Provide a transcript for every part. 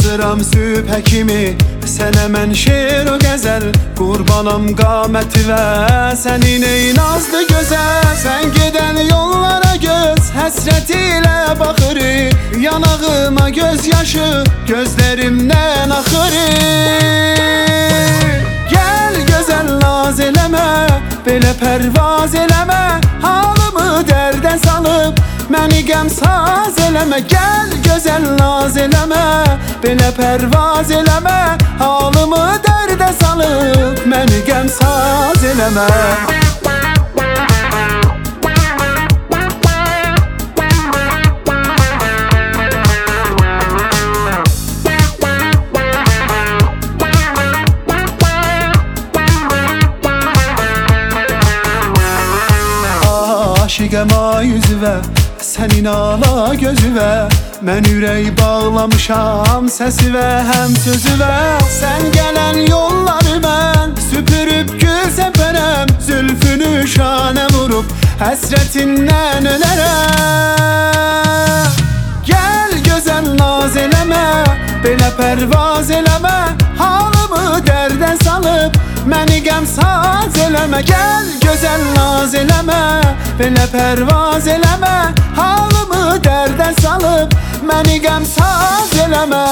Yazıram sübhə kimi sənə mən şeir o qəzəl. Qurbanam qamətivə sənin ey nazlı gözəl. Sən gedən yollara göz həsrət ilə baxırıq. Yanağıma göz yaşı gözlərimdən axırıq. Gəl gözəl naz eləmə, belə pərvaz eləmə. Halımı dərdə salıb məni qəmsaz eləmə. Gəl gözəl naz eləmə, belə pərvaz eləmə. Halımı dərdə salıb məni qəmsaz eləmə. Aşiqəm ayüzüvə, sənin ala gözüvə. Mən ürək bağlamışam səsivə həm sözüvə. Sən gələn yolları mən süpürüb gül səpərəm. Zülfünü şanə vurub həsrətindən ölərəm. Gəl gözəl naz eləmə, belə pərvaz eləmə. Halımı dərdə salıb məni qəmsaz eləmə. Gəl gözəl naz eləmə, belə pərvaz eləmə. Halımı dərdə salıb məni qəmsaz eləmə.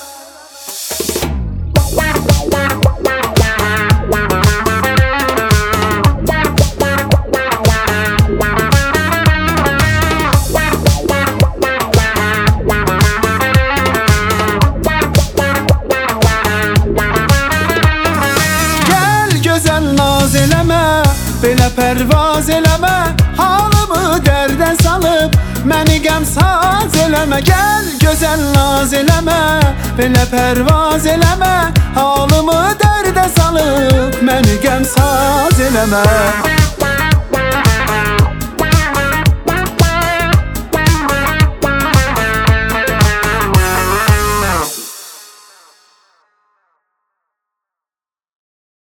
Belə pərvaz eləmə, halımı dərdə salıb məni qəmsaz eləmə. Gəl gözəl naz eləmə, belə pərvaz eləmə. Halımı dərdə salıb məni qəmsaz eləmə.